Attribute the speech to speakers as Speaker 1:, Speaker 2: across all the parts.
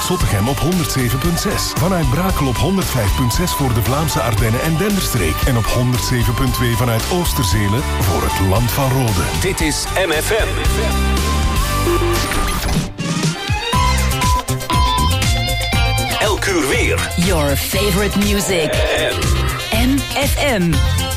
Speaker 1: Zottegem op 107.6. Vanuit Brakel op 105.6 voor de Vlaamse Ardennen en Denderstreek. En op 107.2 vanuit Oosterzelen voor het Land van Rode.
Speaker 2: Dit is MFM. Elk uur weer.
Speaker 3: Your favorite music. MFM.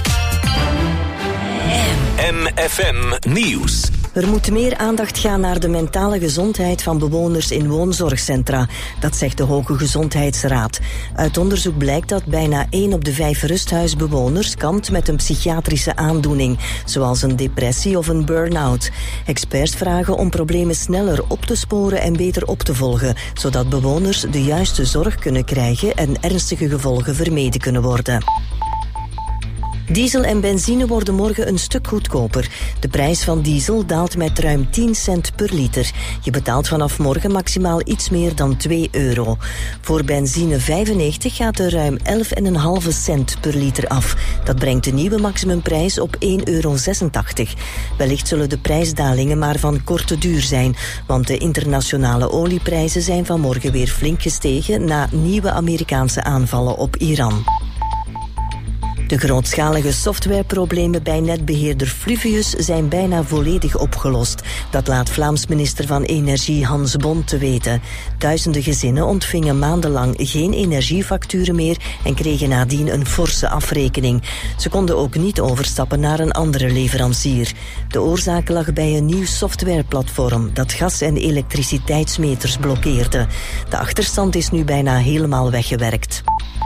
Speaker 2: MFM Nieuws.
Speaker 4: Er moet meer aandacht gaan naar de mentale gezondheid van bewoners in woonzorgcentra. Dat zegt de Hoge Gezondheidsraad. Uit onderzoek blijkt dat bijna 1 op de 5 rusthuisbewoners kampt met een psychiatrische aandoening, zoals een depressie of een burn-out. Experts vragen om problemen sneller op te sporen en beter op te volgen, zodat bewoners de juiste zorg kunnen krijgen en ernstige gevolgen vermeden kunnen worden. Diesel en benzine worden morgen een stuk goedkoper. De prijs van diesel daalt met ruim 10 cent per liter. Je betaalt vanaf morgen maximaal iets meer dan €2. Voor benzine 95 gaat er ruim 11,5 cent per liter af. Dat brengt de nieuwe maximumprijs op €1,86. Wellicht zullen de prijsdalingen maar van korte duur zijn, want de internationale olieprijzen zijn vanmorgen weer flink gestegen na nieuwe Amerikaanse aanvallen op Iran. De grootschalige softwareproblemen bij netbeheerder Fluvius zijn bijna volledig opgelost. Dat laat Vlaams minister van Energie Hans Bon te weten. Duizenden gezinnen ontvingen maandenlang geen energiefacturen meer en kregen nadien een forse afrekening. Ze konden ook niet overstappen naar een andere leverancier. De oorzaak lag bij een nieuw softwareplatform dat gas- en elektriciteitsmeters blokkeerde. De achterstand is nu bijna helemaal weggewerkt.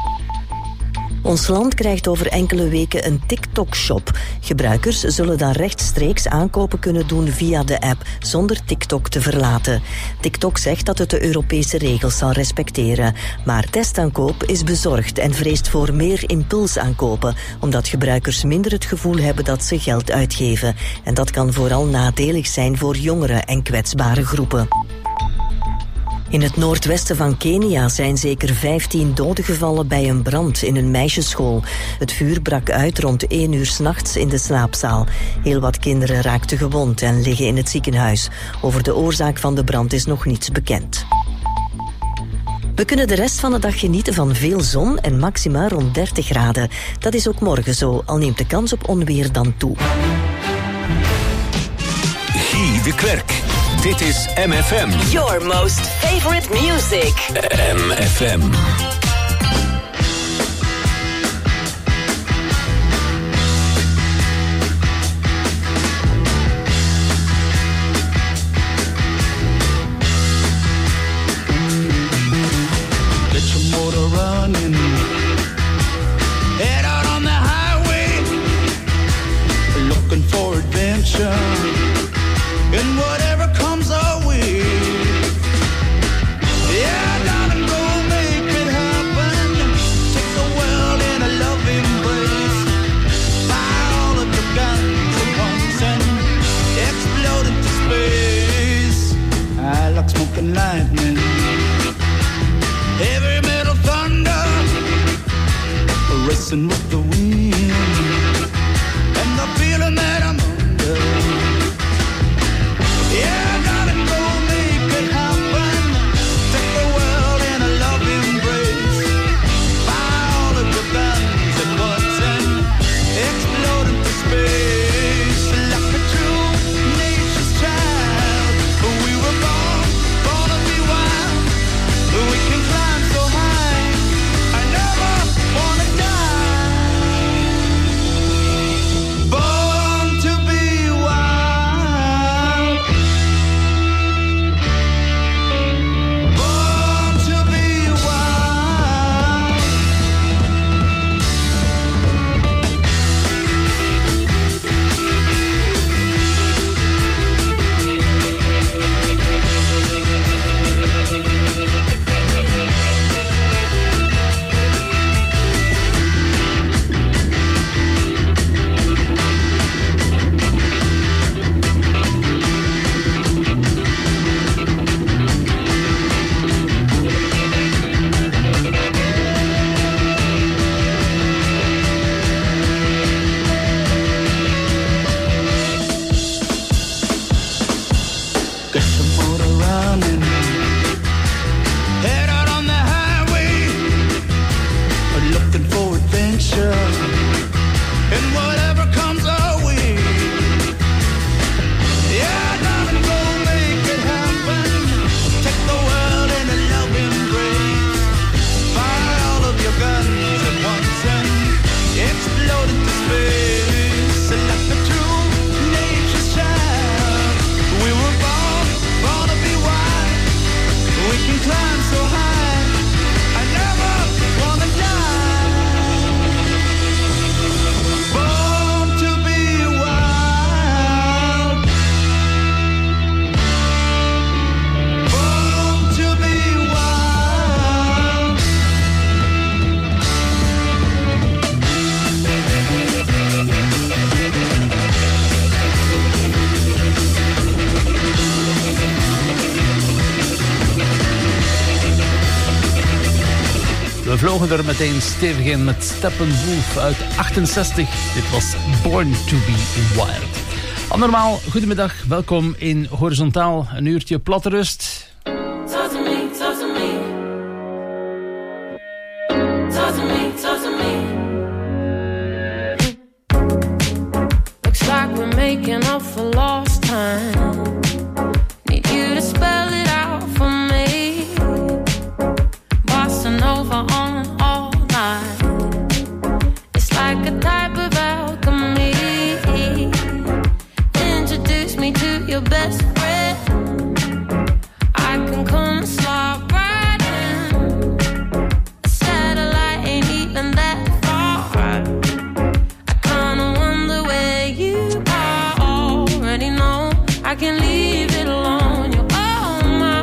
Speaker 4: Ons land krijgt over enkele weken een TikTok-shop. Gebruikers zullen dan rechtstreeks aankopen kunnen doen via de app, zonder TikTok te verlaten. TikTok zegt dat het de Europese regels zal respecteren. Maar testaankoop is bezorgd en vreest voor meer impulsaankopen, omdat gebruikers minder het gevoel hebben dat ze geld uitgeven. En dat kan vooral nadelig zijn voor jongeren en kwetsbare groepen. In het noordwesten van Kenia zijn zeker 15 doden gevallen bij een brand in een meisjesschool. Het vuur brak uit rond 1 uur 's nachts in de slaapzaal. Heel wat kinderen raakten gewond en liggen in het ziekenhuis. Over de oorzaak van de brand is nog niets bekend. We kunnen de rest van de dag genieten van veel zon en maxima rond 30 graden. Dat is ook morgen zo, al neemt de kans op onweer dan toe.
Speaker 2: Guy de Klerk. Dit is MFM.
Speaker 3: Your most favorite music.
Speaker 2: MFM.
Speaker 5: Get your motor running. Head out on the highway. Looking for adventure. And whatever comes our way. Yeah, darling, go make it happen. Take the world in a loving embrace. Fire all of your guns at once and explode into space. I like smoking lightning. Heavy metal thunder. Racing with the wind. And the feeling that I'm under. Yeah, gotta go make it happen. Take the world in a loving embrace. Fire all of your guns at once and explode into space. Like a true nature's child, we were born to be wild. We can climb so high. I never wanna die.
Speaker 6: We vlogen er meteen stevig in met Steppenwolf uit 68. Dit was Born to be Wild. Andermaal, goedemiddag, welkom in Horizontaal. Een uurtje platte rust.
Speaker 7: Talk to me, talk to me. Talk to me, talk to me. Looks like we're making up for lost time. Need you to spell it out for me. Bossa Nova on all night. It's like a type of alchemy. Introduce me to your best friend. I can come and slide right in. A satellite ain't even that far. I kinda wonder where you are. Already know I can leave it alone. You're on my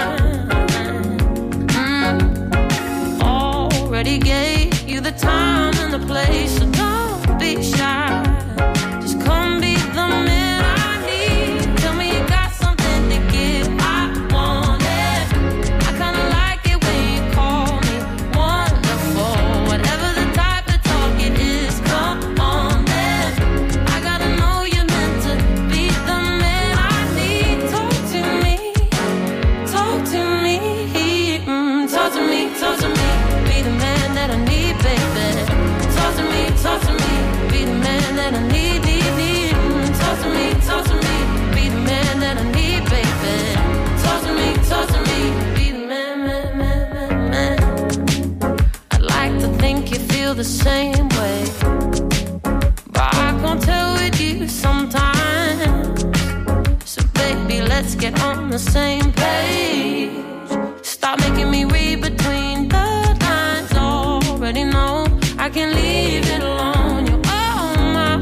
Speaker 7: mind. Already gave you the time and the place, so don't be shy. Just come be the man I need. Tell me you got something to give. I want it. I kinda like it when you call me wonderful. Whatever the type of talk it is, come on then. I gotta know you're meant to be the man I need. Talk to me, talk to me, talk to me, talk to me. Be the man that I need, baby. Talk to me, be the man that I need, need. Talk to me, be the man that I need, baby. Talk to me, be the man, man. I'd like to think you feel the same way, but I can't tell with you sometimes. So baby, let's get on the same page. Stop making me read between the lines. Already know I can leave it alone. You're on my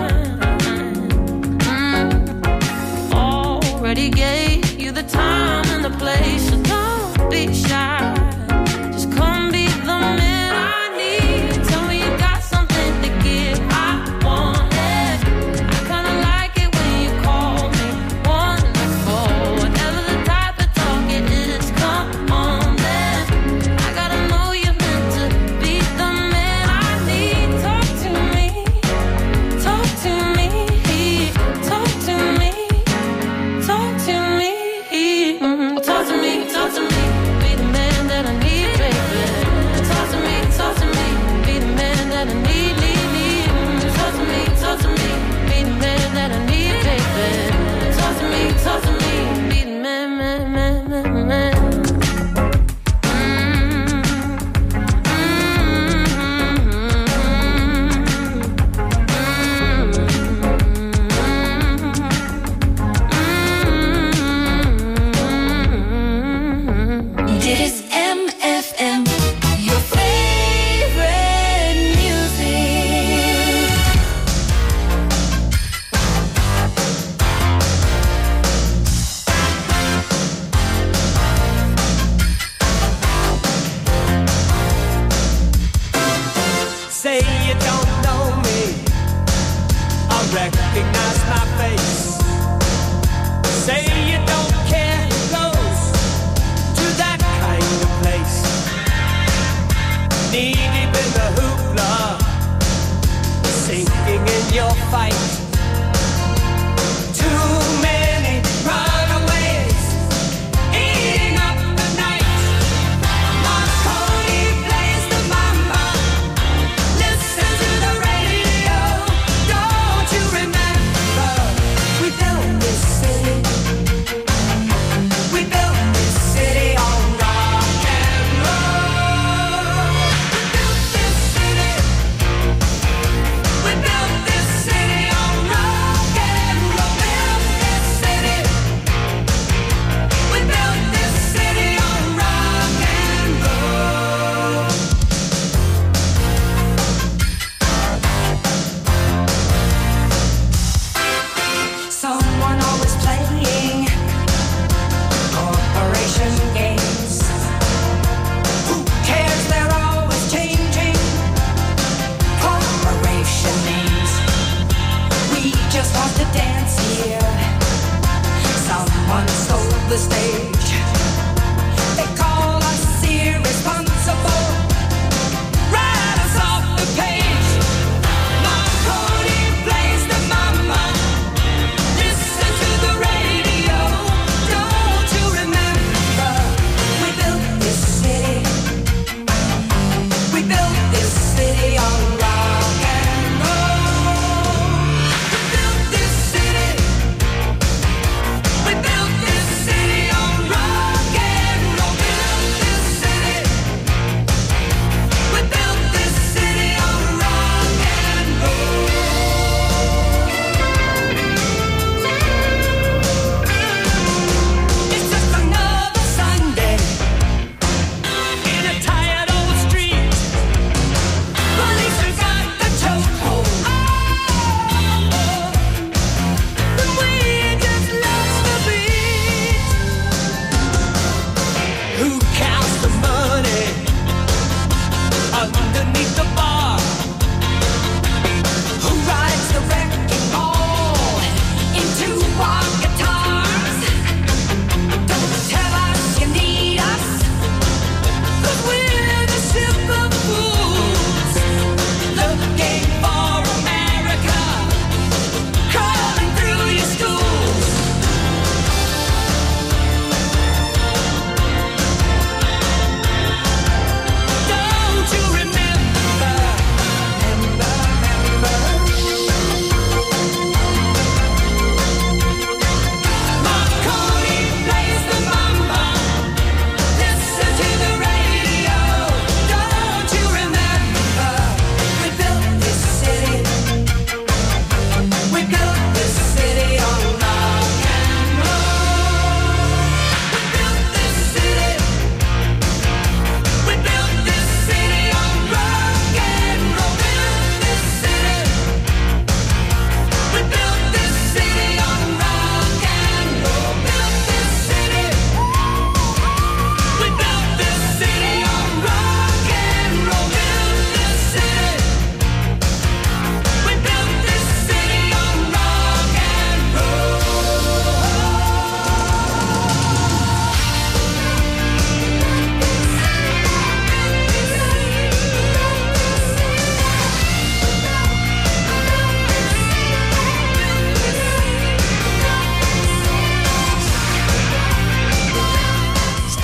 Speaker 7: mind. Already gave you the time and the place, so don't be shy. Just come be the man I need. Tell me you got something to give. I want it. I kinda like it when you call me wonderful. Whatever the type of talk it is, come on then. I gotta know you're meant to be the man I need. Talk to me, talk to me, talk to me, talk to me, talk to me, talk to me. Be the man that I need, baby. Talk to me, be the man that I need, need. Talk to me, be the man that I need, baby. Talk to me, be the man, man.
Speaker 3: Dit is MFM, your favorite music.
Speaker 5: Say you don't know me, I recognize my face. Say you don't care who goes to that kind of place. Knee deep in the hoopla, sinking in your fight. Too many runaways, eating up the night. Marconi plays the mama. Listen to the radio. Don't you remember? We built this city. We built this city on rock and roll. We built this city. We built this city on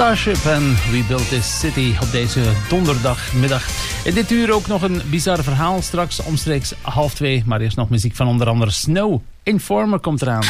Speaker 6: Starship en We Built This City op deze donderdagmiddag. In dit uur ook nog een bizar verhaal, straks omstreeks 1:30. Maar eerst nog muziek van onder andere Snow. Informer komt eraan.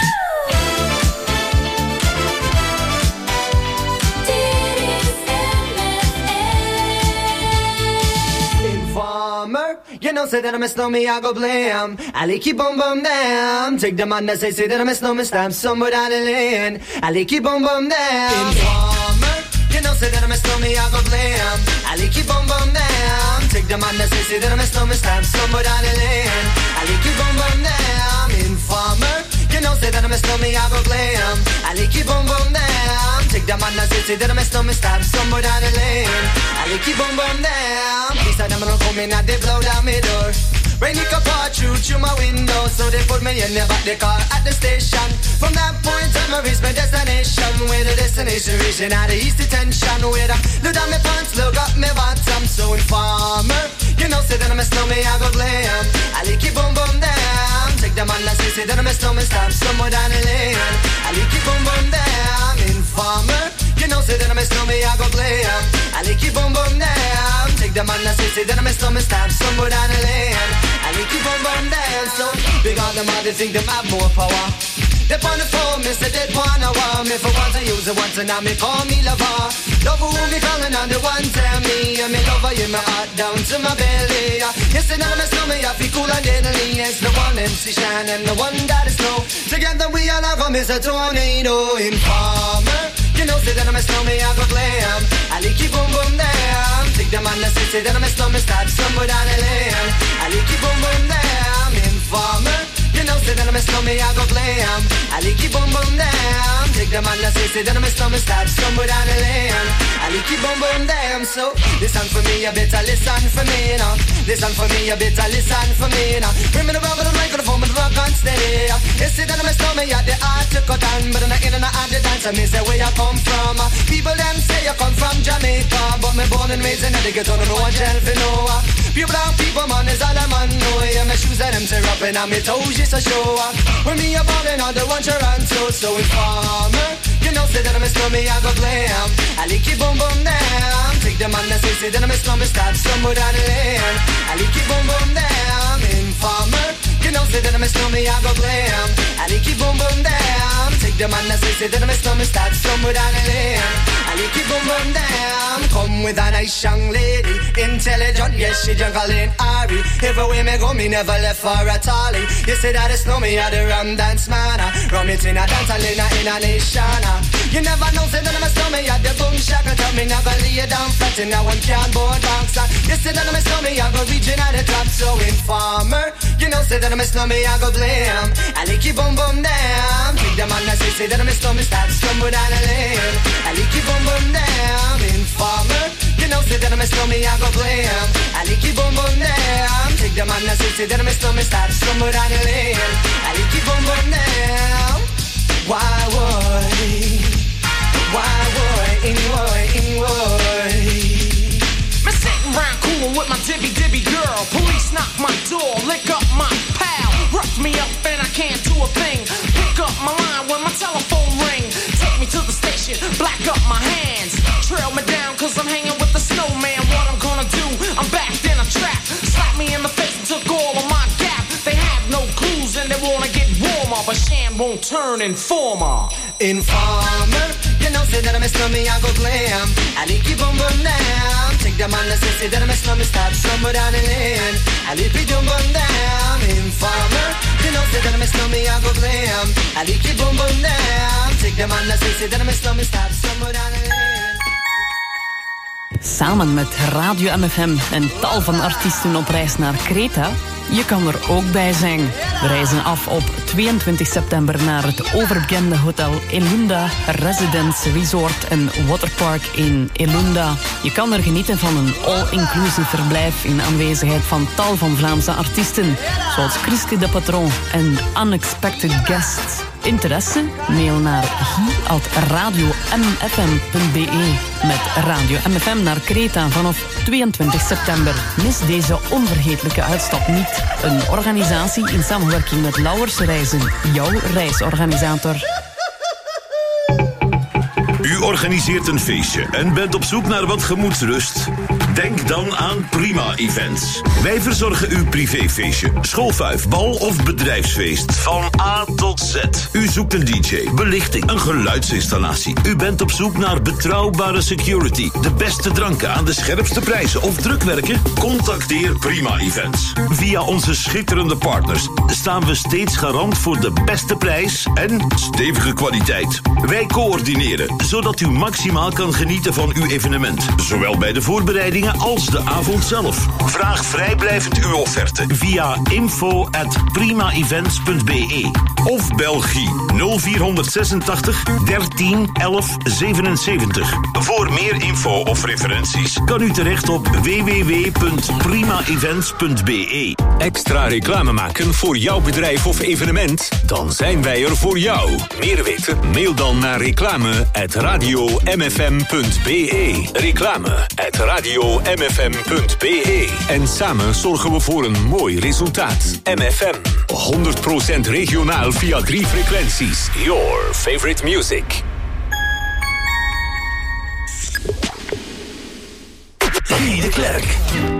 Speaker 8: You know, say that I miss no me, I go blam. I keep on bum down. Take the man that say that I miss no me, stamp somewhere down the lane. I keep on bum down. Informer. You know, say that I miss no me, I go blam. I keep on bum down. Take the man that say that I miss no me, stamp somewhere down the lane. I keep on bum down. Informer. You know, say that I miss no me, I go blam. I keep on bum down. Take the man that say that I miss no me, stamp somewhere down the lane. I keep on bum down. These are them don't come in and they blow down my door. Rain it could pour through my window, so they put me in the back the car at the station. From that point on, I reach my destination. Where the destination reaching out the east detention. Where I look down my pants, look up my bottom. So informer, you know, say that I miss no me, I go blam. I keep on bum down. Take the man that say that I miss no me, stop somewhere down the lane. I keep on bum down. Informer, you know, say that I miss no me, I go blam. I keep on bum down. Take the man that say that I miss no me, stop somewhere down the lane. I keep on bum down. So big on them, they think them have more power. They on the phone, me say they wanna want me for once I use it once and now me call me lover. Love who me calling on the one tell me, and me lover in my heart down to my belly. Yes, and now me slow me, I feel cool and deadly. It's the one MC Shine and the one that is slow. Together we all have come as a tornado. Informer, you know, say that I'm a snowman, I go glam. I keep on boom down. Take the man that say that I'm a snowman, start somewhere down the lane. I keep on boom down. Informer, you know, say that I'm a snowman, I go glam. I keep on boom down. Take the man that say that I'm a snowman, start somewhere down the lane. I keep on boom down. So listen for me, you better listen for me now. Listen for me, you better listen for me now. Bring me the rubber, the microphone, but the rock on steady. You say that I'm a snowman, you the art to cut on, but I'm not in and out the dance. I mean, say where you come from. People them say you come from Jamaica, but me born and raised in the ghetto, no one shall for no. Pure brown people, man, is all I'm on. No, yeah, my shoes and them tear up and my toes just a show. When me a ballin' on the one Toronto, so informer, you know, say that I'm a snowman, I go glam. I keep boom boom down. Take the man that say that I'm a snowman, start somewhere down the lane. I keep boom boom down. Informer, you know, say that I'm a snowman, I go glam. I keep boom boom down. Take the man that say that I'm a snowman, start somewhere down the lane. I keep boom boom down. Come with a nice young lady, intelligent, yes, she juggling Ari. Everywhere me go, me never left for a tally. You say that it's no me, I the rum dance man. Rum it in a dance, I in a nation. You never know, say that I'm a snowman, I the boom shaka. Tell me never lay down flat in a one cardboard box. You say that I'm a snowman, I go reaching at the top. So informer, you know, say that I'm a snowman, I go blam. I keep boom boom down. Take the man that say that I'm a snowman, start somewhere down the lane. I keep boom boom down. Informer, you know, say that I'm a snowman, I go blam. I keep boom boom down. Take the man that say that I'm a snowman, start somewhere down the lane. I keep boom boom down. Why
Speaker 9: Me sitting round coolin' with my dibby girl. Police knock my door, lick up my pal. Rough me up and I can't do a thing. Pick up my line when my telephone ring. Take me to the station, black up my hands. Trail me down cause I'm hanging with the snowman. What I'm gonna do, I'm backed in a trap. Slap me in the face and took all of my gap. They have no clues and they wanna get warmer, but Shan won't turn informer.
Speaker 8: Informer, you know, say that I'm a snowman, I go glam. I keep on boom down. Take the man that say that I'm a snowman, start somewhere down the lane. I keep on boom down. Informer, you know, say that I'm a snowman, I go glam. I keep on boom down. Take the man that say that I'm a snowman, start somewhere down the lane.
Speaker 10: Samen met Radio MFM en tal van artiesten op reis naar Kreta. Je kan er ook bij zijn. We reizen af op 22 september naar het overbekende hotel Elunda Residence Resort en Waterpark in Elunda. Je kan er genieten van een all-inclusive verblijf in aanwezigheid van tal van Vlaamse artiesten, zoals Christy de Patron en Unexpected Guests. Interesse? Mail naar hi@radiomfm.be. Met Radio MFM naar Kreta vanaf 22 september. Mis deze onvergetelijke uitstap niet. Een organisatie in samenwerking met Lauwers Reizen, jouw reisorganisator.
Speaker 11: U organiseert een feestje en bent op zoek naar wat gemoedsrust? Denk dan aan Prima Events. Wij verzorgen uw privéfeestje, schoolfuif, bal of bedrijfsfeest. Van A tot Z. U zoekt een DJ, belichting, een geluidsinstallatie. U bent op zoek naar betrouwbare security, de beste dranken aan de scherpste prijzen of drukwerken? Contacteer Prima Events. Via onze schitterende partners staan we steeds garant voor de beste prijs en stevige kwaliteit. Wij coördineren, zodat u maximaal kan genieten van uw evenement. Zowel bij de voorbereidingen als de avond zelf. Vraag vrijblijvend uw offerte via info@primaevents.be of Belgie 0486 13 11 77. Voor meer info of referenties kan u terecht op www.primaevents.be.
Speaker 2: Extra reclame maken voor jouw bedrijf of evenement? Dan zijn wij er voor jou. Meer weten? Mail dan naar reclame@radiomfm.be. Reclame@radiomfm.be. En samen zorgen we voor een mooi resultaat. MFM. 100% regionaal via 3 frequenties. Your favorite music.
Speaker 11: Guy de Klerk.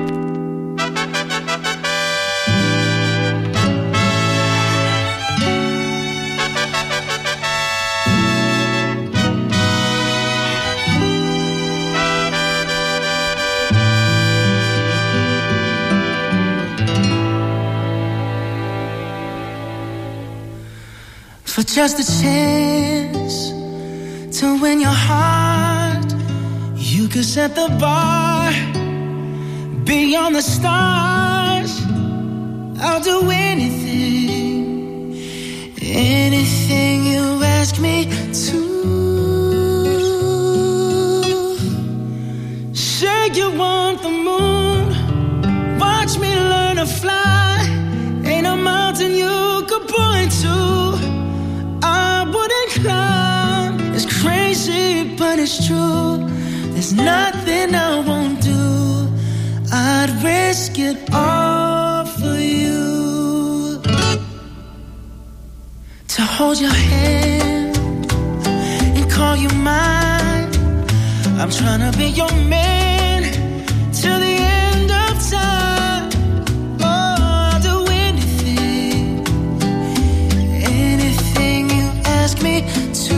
Speaker 12: For just a chance to win your heart, you could set the bar beyond the stars. I'll do anything, anything you ask me to. Say you want the moon, watch me learn to fly. Ain't a mountain you could point to I wouldn't climb. It's crazy, but it's true. There's nothing I won't do. I'd risk it all for you. To hold your hand and call you mine. I'm trying to be your man till the end of time. Oh, I'll do anything, anything you ask me to.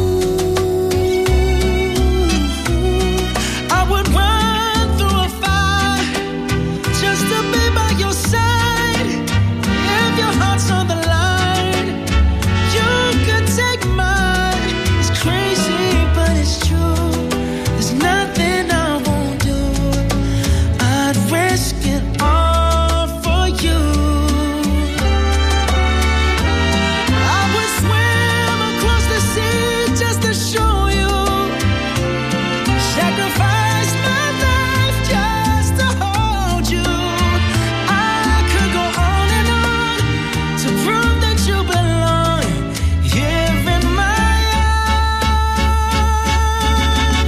Speaker 12: I would run through a fire just to be by your side. If your heart's on the line, you could take mine. It's crazy, but it's true. There's nothing I won't do. I'd risk it all for you. I would swim across the sea just to show you. Sacrifice my life just to hold you. I could go on and on to prove that you belong here in my arms.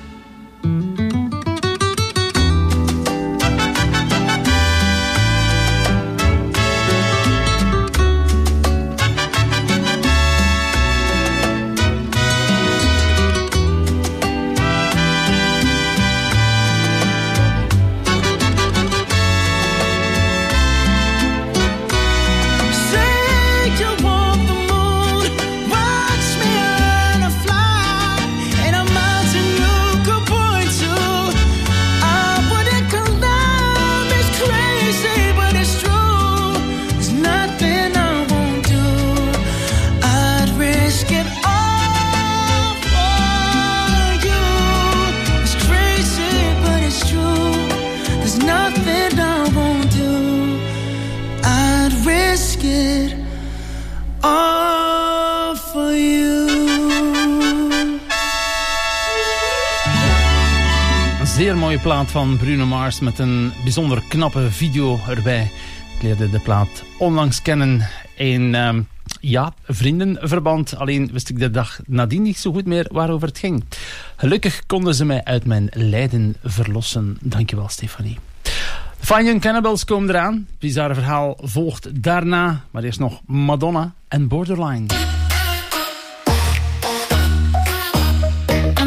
Speaker 12: Say you want the moon, watch me learn to fly. Ain't a mountain you could point to I wouldn't climb. It's crazy, but it's true. There's nothing I won't do. I'd risk it all for you. It's crazy, but it's true. There's nothing I won't do. I'd risk it all for you.
Speaker 6: Een zeer mooie plaat van Bruno Mars met een bijzonder knappe video erbij. Ik leerde de plaat onlangs kennen in vriendenverband. Alleen wist ik de dag nadien niet zo goed meer waarover het ging. Gelukkig konden ze mij uit mijn lijden verlossen. Dankjewel, Stefanie. De Fine Young Cannibals komen eraan. Het bizarre verhaal volgt daarna. Maar eerst nog Madonna en Borderline.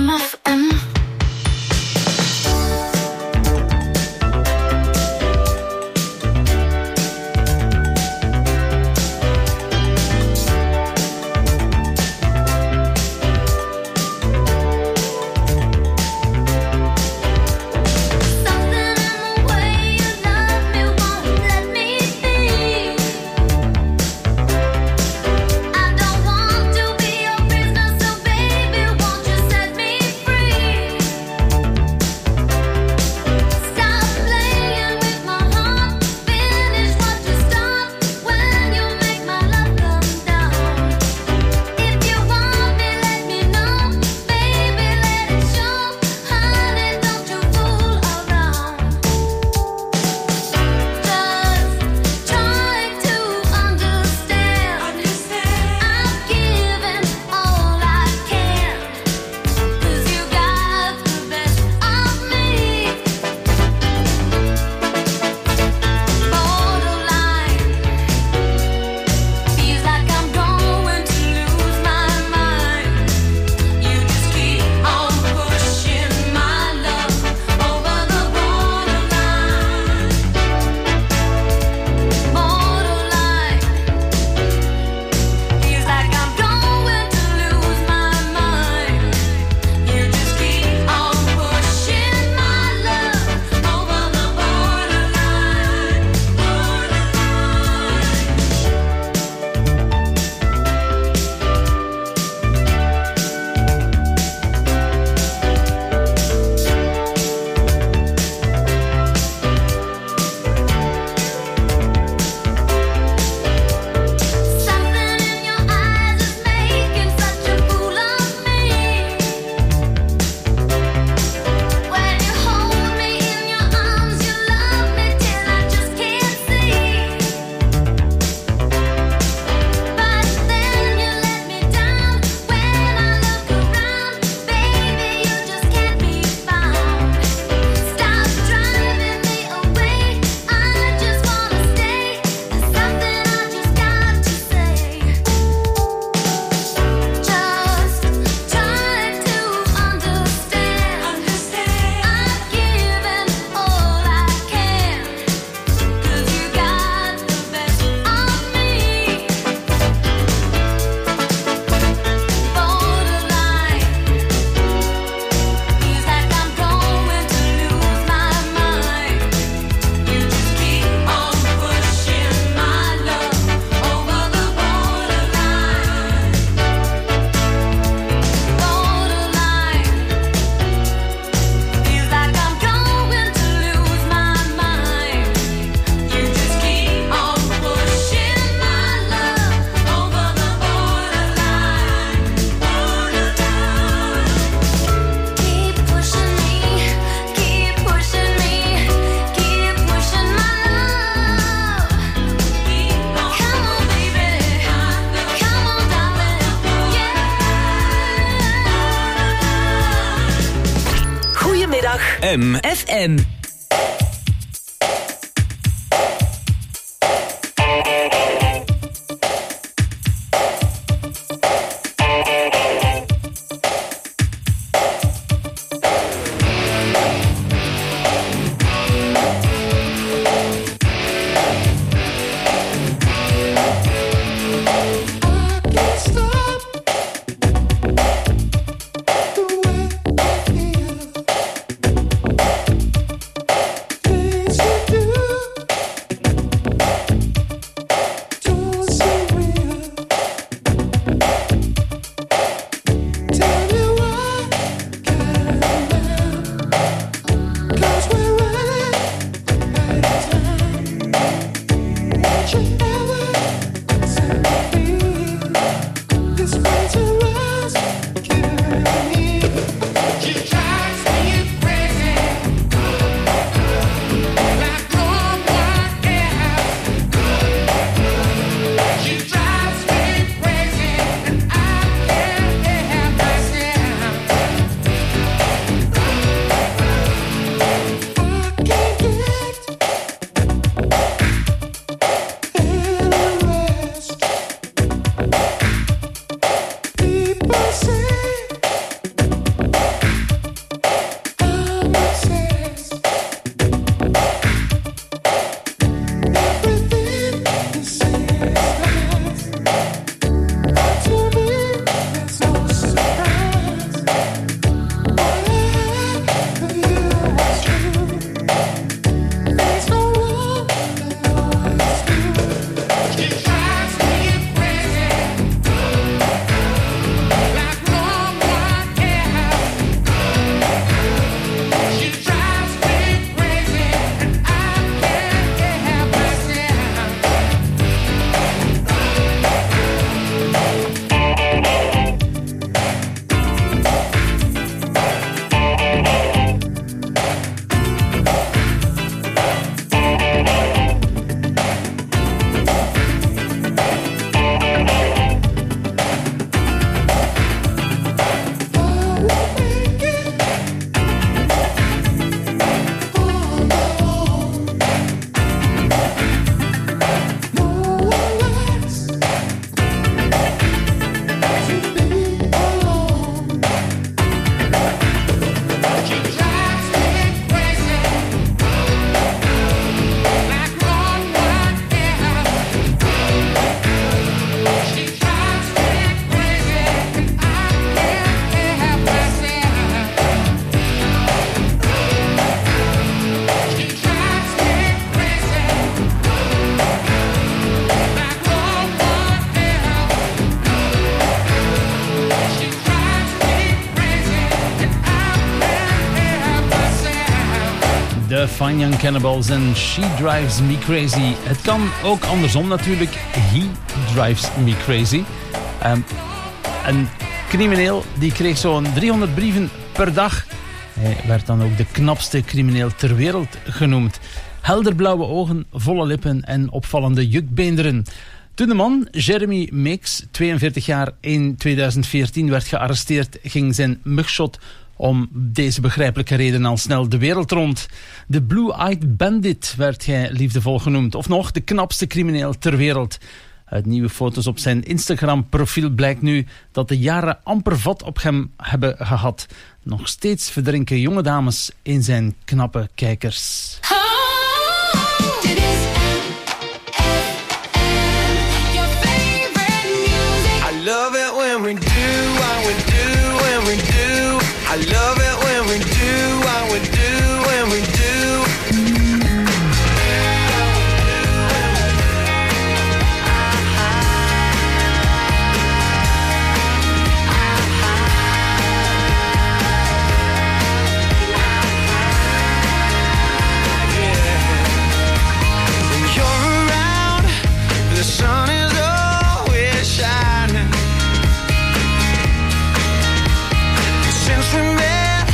Speaker 13: Goedemiddag
Speaker 2: MFM.
Speaker 6: de Fine Young Cannibals en She Drives Me Crazy. Het kan ook andersom natuurlijk. He Drives Me Crazy. Een crimineel die kreeg zo'n 300 brieven per dag. Hij werd dan ook de knapste crimineel ter wereld genoemd. Helderblauwe ogen, volle lippen en opvallende jukbeenderen. Toen de man, Jeremy Meeks, 42 jaar, in 2014 werd gearresteerd, ging zijn mugshot om deze begrijpelijke reden al snel de wereld rond. De Blue-Eyed Bandit werd hij liefdevol genoemd. Of nog, de knapste crimineel ter wereld. Uit nieuwe foto's op zijn Instagram-profiel blijkt nu dat de jaren amper vat op hem hebben gehad. Nog steeds verdrinken jonge dames in zijn knappe kijkers.
Speaker 5: I love it when we do what we do when we do. I love it when we do what we do when we do. When you're around, the sun is always shining. Since we met,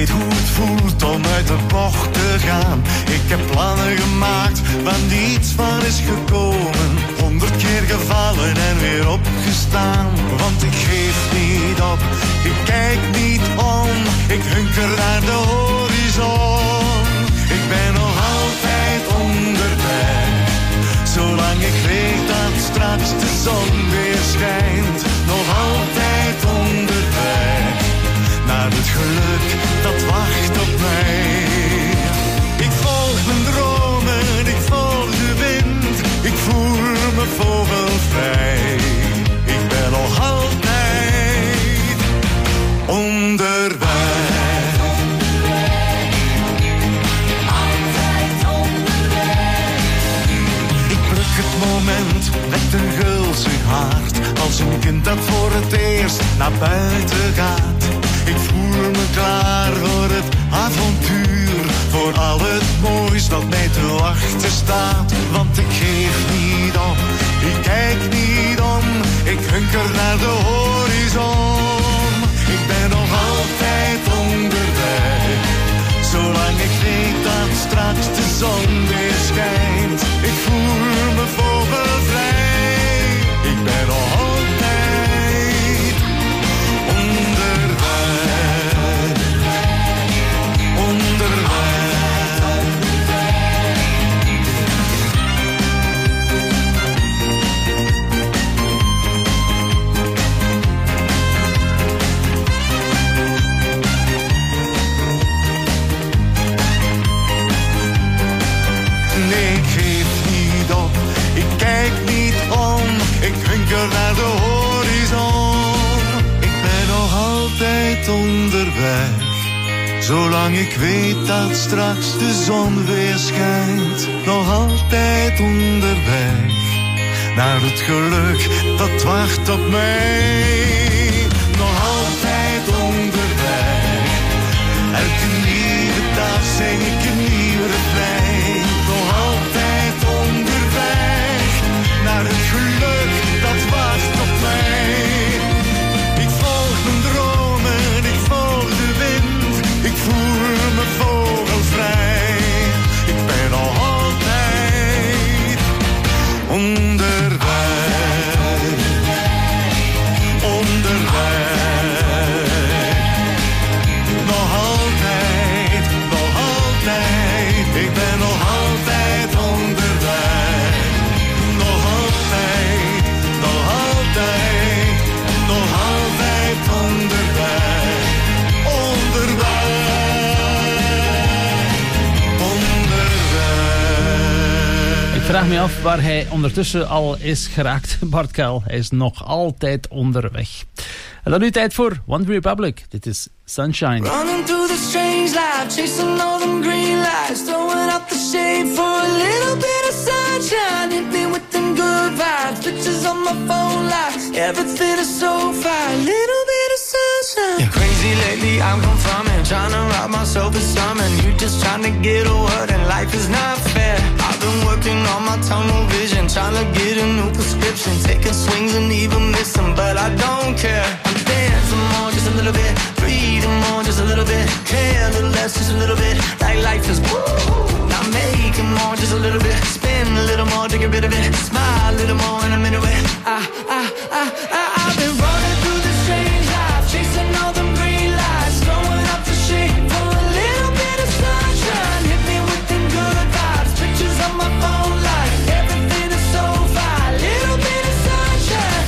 Speaker 13: weet hoe het voelt om uit de bocht te gaan. Ik heb plannen gemaakt waar niets van is gekomen. 100 keer gevallen en weer opgestaan. Want ik geef niet op, ik kijk niet om. Ik hunker naar de horizon. Ik ben nog altijd onderweg. Zolang ik weet dat straks de zon weer schijnt. Nog altijd onderweg. Naar het geluk dat wacht op mij. Ik volg mijn dromen, ik volg de wind. Ik voel me vogelvrij. Ik ben nog altijd onderweg. Ik pluk het moment met een gulzig hart. Als een kind dat voor het eerst naar buiten gaat. Ik voel me klaar voor het avontuur. Voor al het moois dat mij te wachten staat. Want ik geef niet op, ik kijk niet om. Ik hunker naar de horizon. Ik ben nog altijd onderweg. Zolang ik weet dat straks de zon weer schijnt. Ik voel me vogelvrij. Ik ben nog altijd onderweg. Onderweg. Nee, ik geef niet op, ik kijk niet om. Ik hunker naar de horizon. Ik ben nog altijd onderweg. Zolang ik weet dat straks de zon weer schijnt. Nog altijd onderweg. Naar het geluk dat wacht op mij. Nog altijd onderweg. Elke nieuwe dag zing ik een nieuw refrein. Nog altijd onderweg. Naar het geluk dat wacht op mij. Ik volg mijn dromen, ik volg de wind. Ik voel me vogelvrij. Ik ben nog altijd onderweg. Onderweg. Nog altijd, nog altijd. Ik ben nog altijd onderweg. Nog altijd, nog altijd. Nog altijd onderweg. Onderweg.
Speaker 6: Ik vraag me af waar hij ondertussen al is geraakt. Bart Kuil, hij is nog altijd onderweg. En dan nu tijd voor One Republic. Dit is Sunshine.
Speaker 12: Running through the strange life, chasing all them green lights, throwing out the shade for a little bit of sunshine. Hit me with them good vibes, pictures on my phone lights, everything is so fine. Little bit of sunshine.
Speaker 14: You're crazy lately, I'm confirming, trying to rob myself of something. You just trying to get a word and life is not fair. I've been working on my tunnel vision, trying to get a new prescription, taking swings and even missing, but I don't care. I'm dancing more, just a little bit, breathing more, just a little bit, care a little less, just a little bit, like life is woo. Now making more, just a little bit, spin a little more to get rid of it, smile a little more in a minute with I've been running through the strange life, chasing all them green lights, throwing up the shade for a little bit of sunshine. Hit me with them good vibes, pictures on my phone like everything is so fine. Little bit of sunshine.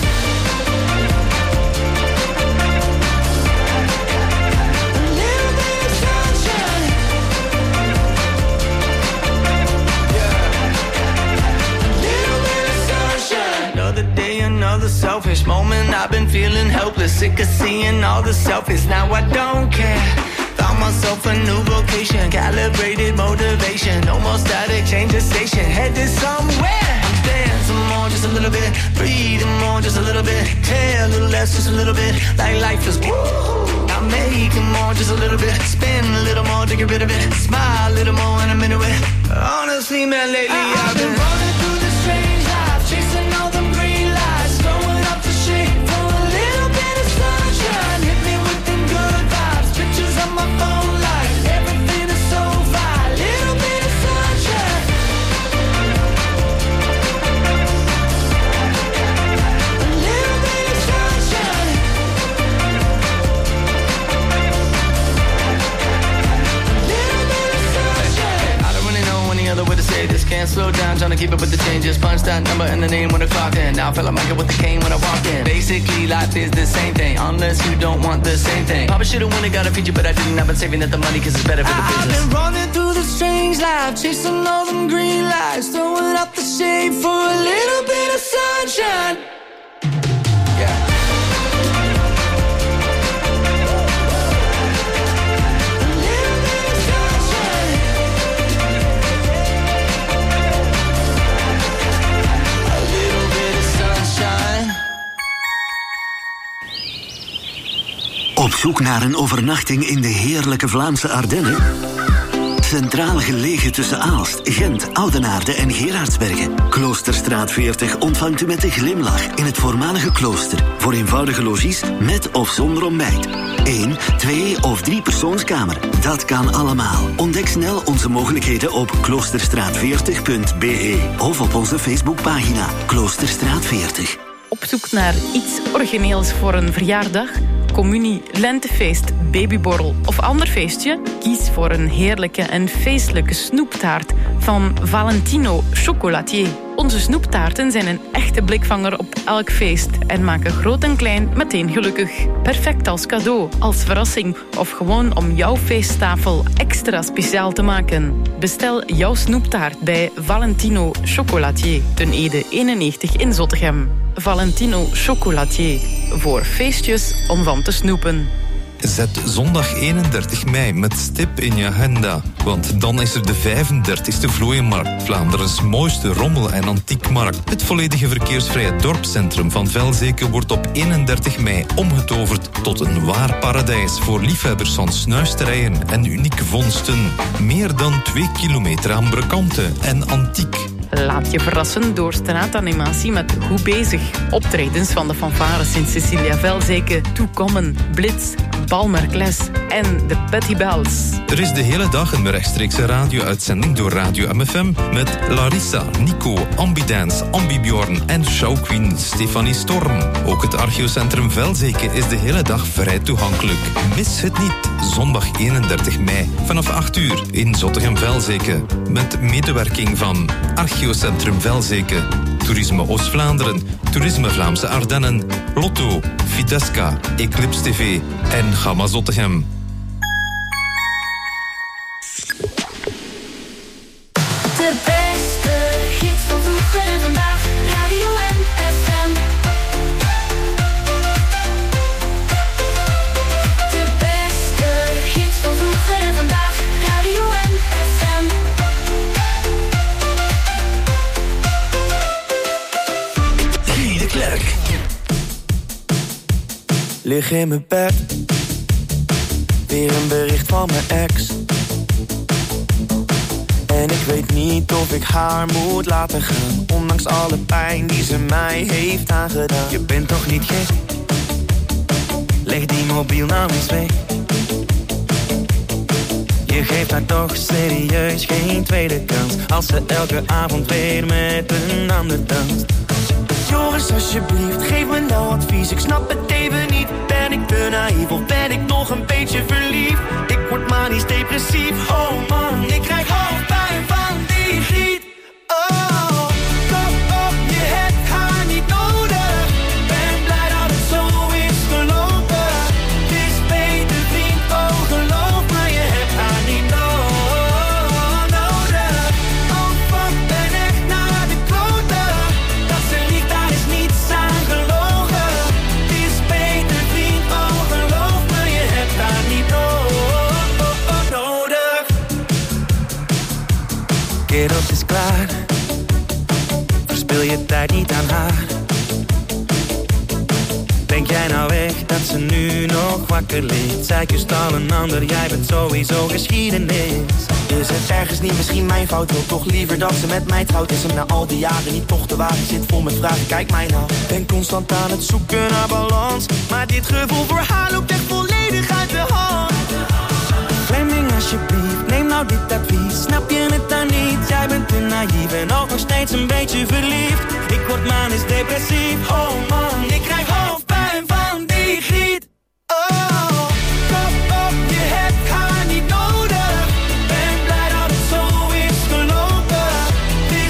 Speaker 14: A little bit of sunshine. A little bit of sunshine. Another day, another selfish moment. I've been feeling helpless, sick of seeing all the selfies. Now I don't care. Found myself a new vocation, calibrated motivation. No more static, change the station, headed somewhere. I'm dancing more, just a little bit, breathing more, just a little bit, care a little less, just a little bit, like life is woo. I'm making more, just a little bit, spin a little more to get rid of it, smile a little more in a minute with. Honestly, man, lately I've been running through the strange life, chasing all them green lights, throwing up the shade for a little bit of sunshine. Hit me with them good vibes, pictures on my phone. can't slow down, trying to keep up with the changes. Punch that number in the name when I clock in. Now I feel like Michael with the cane when I walk in. Basically, life is the same thing, unless you don't want the same thing. Probably should've won it, got a feature, but I didn't. I've been saving up the money, cause it's better for the business.
Speaker 9: I've been running through the strange life, chasing all them green lights, throwing up the shade for a little bit of sunshine. Yeah.
Speaker 15: Op zoek naar een overnachting in de heerlijke Vlaamse Ardennen? Centraal gelegen tussen Aalst, Gent, Oudenaarde en Gerardsbergen. Kloosterstraat 40 ontvangt u met een glimlach in het voormalige klooster. Voor eenvoudige logies met of zonder ontbijt. 1, 2 of 3 persoonskamer. Dat kan allemaal. Ontdek snel onze mogelijkheden op kloosterstraat40.be of op onze Facebookpagina Kloosterstraat 40.
Speaker 10: Op zoek naar iets origineels voor een verjaardag, communie, lentefeest, babyborrel of ander feestje? Kies voor een heerlijke en feestelijke snoeptaart van Valentino Chocolatier. Onze snoeptaarten zijn een echte blikvanger op elk feest en maken groot en klein meteen gelukkig. Perfect als cadeau, als verrassing of gewoon om jouw feesttafel extra speciaal te maken. Bestel jouw snoeptaart bij Valentino Chocolatier, ten Ede 91 in Zottegem. Valentino Chocolatier, voor feestjes om van te snoepen.
Speaker 16: Zet zondag 31 mei met stip in je agenda. Want dan is er de 35e Vlooienmarkt, Vlaanderen's mooiste rommel- en antiekmarkt. Het volledige verkeersvrije dorpscentrum van Velzeke wordt op 31 mei omgetoverd tot een waar paradijs voor liefhebbers van snuisterijen en unieke vondsten. Meer dan 2 kilometer aan brekanten en antiek.
Speaker 10: Laat je verrassen door straatanimatie met Goed Bezig. Optredens van de fanfare Sint-Cecilia Velzeke, Toekommen, Blitz, Balmerkles en de Petty Bells.
Speaker 16: Er is de hele dag een rechtstreekse radio-uitzending door Radio MFM met Larissa, Nico, Ambidance, Ambibjorn en showqueen Stefanie Storm. Ook het archeocentrum Velzeke is de hele dag vrij toegankelijk. Mis het niet, zondag 31 mei vanaf 8 uur in Zottegem-Velzeke. Met medewerking van Archeocentrum Velzeke, Toerisme Oost-Vlaanderen, Toerisme Vlaamse Ardennen, Lotto, Vitesca, Eclipse TV en Gamma Zottegem.
Speaker 3: De beste hits van vroeger en vandaag, Radio MFM. De beste hits van vroeger en vandaag, Radio MFM.
Speaker 14: Guy de Klerk.
Speaker 17: Lig in mijn bed, weer een bericht van mijn ex. En ik weet niet of ik haar moet laten gaan, ondanks alle pijn die ze mij heeft aangedaan. Je bent toch niet gek? Leg die mobiel nou eens weg. Je geeft haar toch serieus geen tweede kans, als ze elke avond weer met een ander danst. Joris, alsjeblieft, geef me nou advies. Ik snap het even niet. Ben ik te naïef of ben ik nog een beetje verliefd? Ik word manisch depressief. Oh man, ik krijg hoofdpijn van die griet. Oh, kom op, je hebt haar niet nodig. Ben blij dat het zo is gelopen. Het is beter vriend, oh geloof me, je hebt haar niet nodig. Oh fuck, ben echt naar de kloten. Dat ze liegt, daar is niets aan gelogen. Het is beter vriend, oh geloof me, je hebt haar niet nodig. Kerels is klaar, verspil je tijd niet aan haar. Denk jij nou echt dat ze nu nog wakker ligt? Zij kust al een ander, jij bent sowieso geschiedenis. Is het ergens niet misschien mijn fout? Wil toch liever dat ze met mij trouwt? Is hem na al die jaren niet toch te wagen? Zit vol met vragen, kijk mij nou. Ben constant aan het zoeken naar balans, maar dit gevoel voor haar loopt echt volledig uit de hand. Fleming alsjeblieft, neem nou dit advies. Snap je het dan niet? Jij bent te naïef en ook nog steeds een beetje verliefd. Ik word manisch depressief. Oh man, ik krijg hoofdpijn van die griet. Oh, kom op, je hebt haar niet nodig. Ben blij dat het zo is gelopen. Het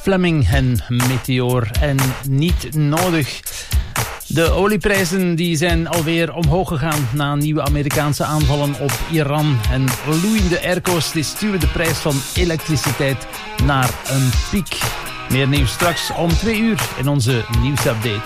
Speaker 6: Fleming en Meteor en Niet Nodig. De olieprijzen die zijn alweer omhoog gegaan na nieuwe Amerikaanse aanvallen op Iran. En loeiende airco's die sturen de prijs van elektriciteit naar een piek. Meer nieuws straks om 2 uur in onze nieuwsupdate.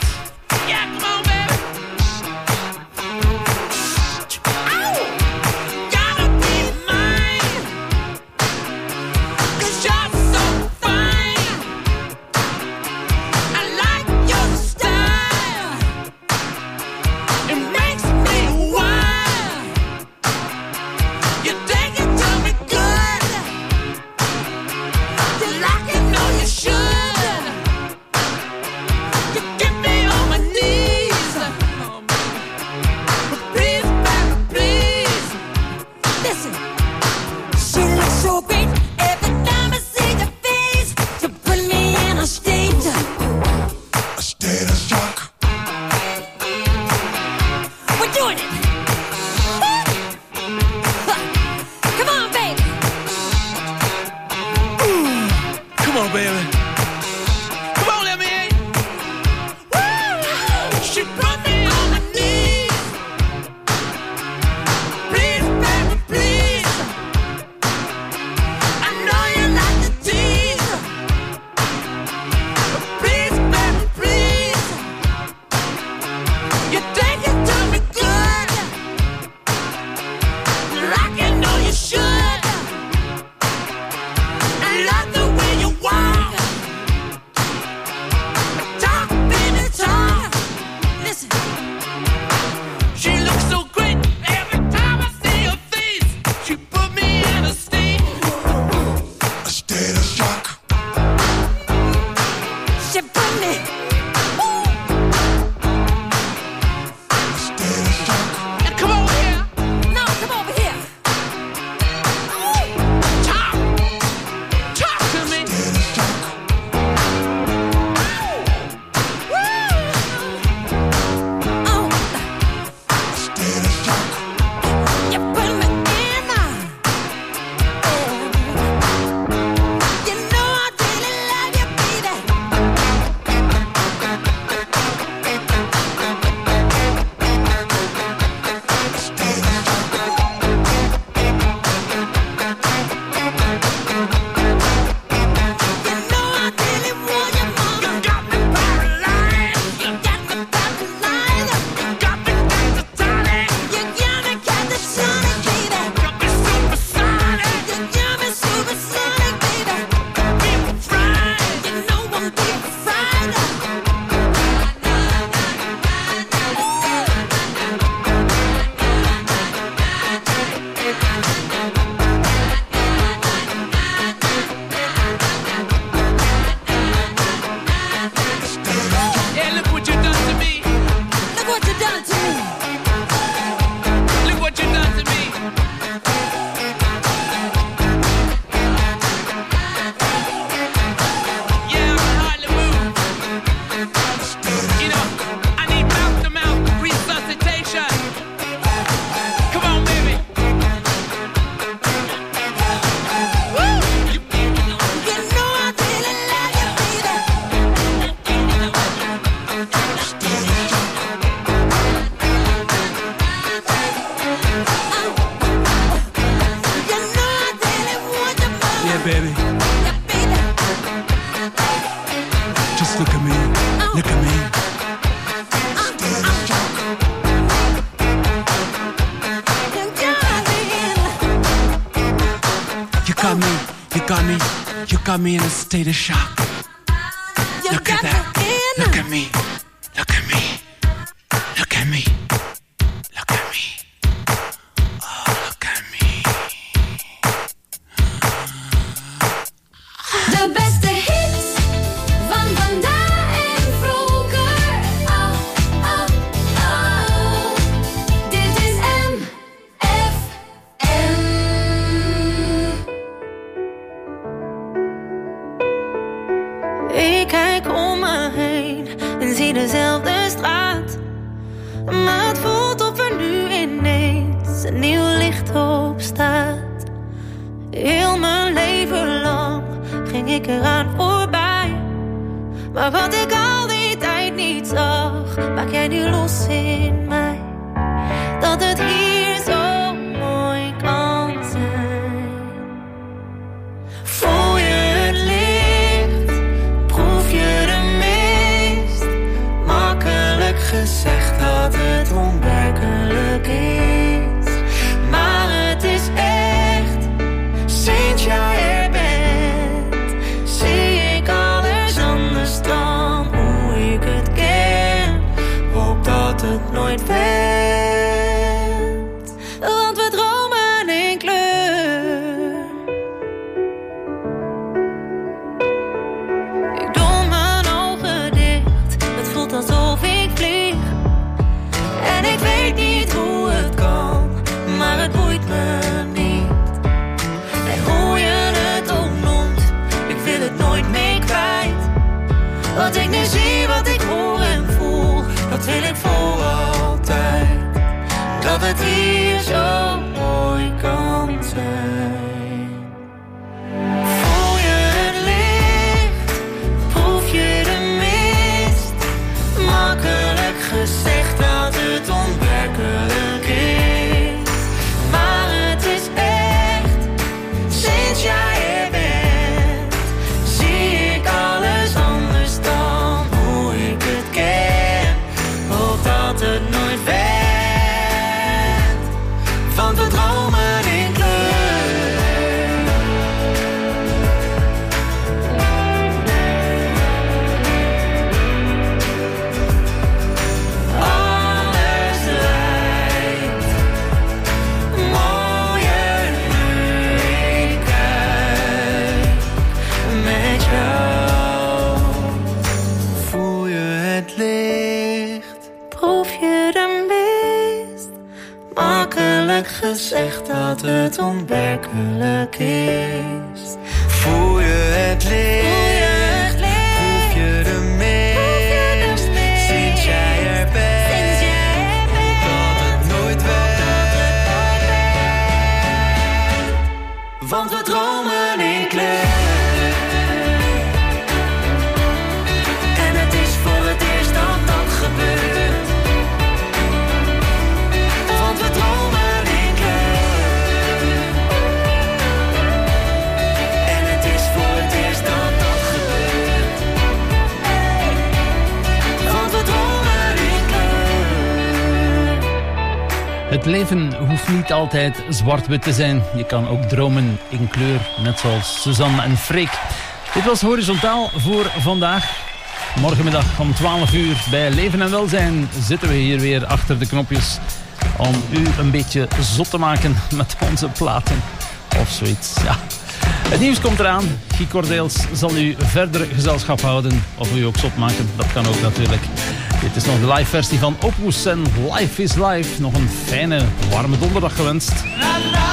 Speaker 18: Got me in a state of shock. Look at that. Look at me. Look at me. Look at me. Look at me. Oh, look at me.
Speaker 3: De beste hits van vandaag en vroeger. Oh, oh, oh. Dit is MFM.
Speaker 19: Ik kijk om me heen en zie dezelfde straat. Maar het voelt of er nu ineens een nieuw licht op staat. Heel mijn leven lang ging ik eraan voorbij. Maar wat ik al die tijd niet zag, maak jij nu los in mij. Dat het hier zo mooi kan zijn. Voel je het licht, proef je de mist. Makkelijk gezegd dat het onwerkelijk is. Maar het is echt, sinds jij er bent, zie ik alles anders dan hoe ik het ken. Hoop dat het nooit werd, want we dromen in kleur. Ik doe mijn ogen dicht, het voelt alsof ik vlieg. En ik weet niet hoe het kan, maar het boeit me niet. En hoe je het ook noemt, ik wil het nooit meer kwijt. Wat ik nu zie, wat ik hoor en voel, dat wil ik voor altijd. Dat het hier zo mooi kan zijn. Voel je het licht, proef je de mist. Makkelijk gezegd dat het onwerkelijk is. Maar het is echt, sinds jij er bent, zie ik alles anders dan hoe ik het ken. Hoop dat het nooit werd, want we dromen in kleur. Alles lijkt mooier nu ik kijk met jou.
Speaker 17: Voel je het licht,
Speaker 19: Proef je de mist? Makkelijk gezegd dat het onwerkelijk is.
Speaker 17: voel je het licht, proef je de mist. Sinds jij er bent, hoop dat het nooit werd,
Speaker 19: Want we dromen in kleur. En het is voor het eerst dat dat gebeurt. Want we dromen in kleur. En het is voor het eerst dat dat gebeurt. Want we dromen in kleur.
Speaker 6: Het leven hoeft niet altijd zwart-wit te zijn. Je kan ook dromen in kleur, net zoals Suzanne en Freek. Dit was Horizontaal voor vandaag. Morgenmiddag om 12 uur bij Leven en Welzijn zitten we hier weer achter de knopjes om u een beetje zot te maken met onze platen of zoiets. Ja. Het nieuws komt eraan. Guy Cordeels zal u verder gezelschap houden of u ook zot maken. Dat kan ook natuurlijk. Dit is nog de live versie van Opus en Life is Life. Nog een fijne, warme donderdag gewenst.
Speaker 12: La la